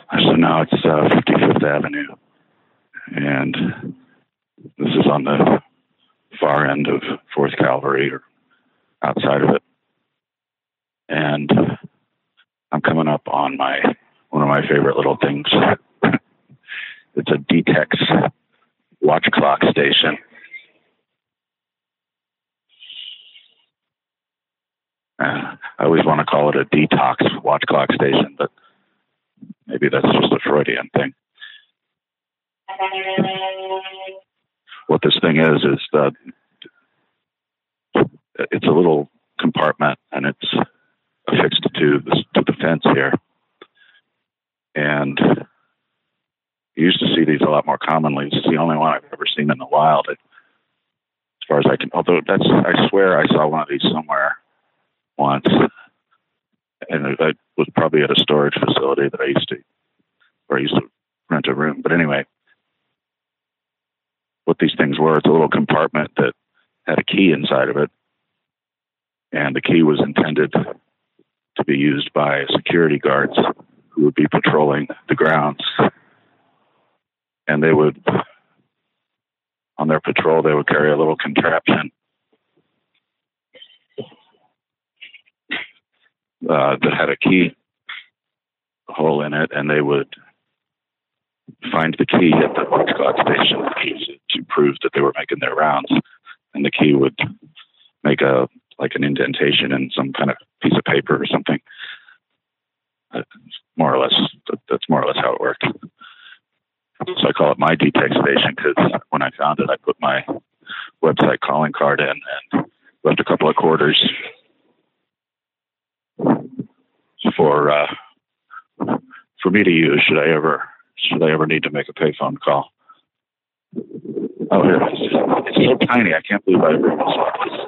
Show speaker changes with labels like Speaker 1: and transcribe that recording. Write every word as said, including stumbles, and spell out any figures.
Speaker 1: So now it's uh, fifty-fifth Avenue, and this is on the far end of Fourth Cavalry, or outside of it. And I'm coming up on my one of my favorite little things. It's a Detex watch clock station. Uh, I always want to call it a detox watch clock station, but maybe that's just a Freudian thing. What this thing is, is that it's a little compartment, and it's affixed to the, to the fence here. And you used to see these a lot more commonly. This is the only one I've ever seen in the wild, as far as I can. Although that's, I swear I saw one of these somewhere once, and it, it was probably at a storage facility that I used to, where I used to rent a room. But anyway, what these things were, it's a little compartment that had a key inside of it, and the key was intended to be used by security guards who would be patrolling the grounds. And they would, on their patrol, they would carry a little contraption uh, that had a key hole in it, and they would find the key at the watch clock station to prove that they were making their rounds. And the key would make a like an indentation in some kind of piece of paper or something. Uh, more or less, that's more or less how it worked. So I call it my Detex station because when I found it, I put my website calling card in and left a couple of quarters for uh, for me to use should I ever should I ever need to make a payphone call. Oh, here it is. It's so tiny. I can't believe I ever saw this.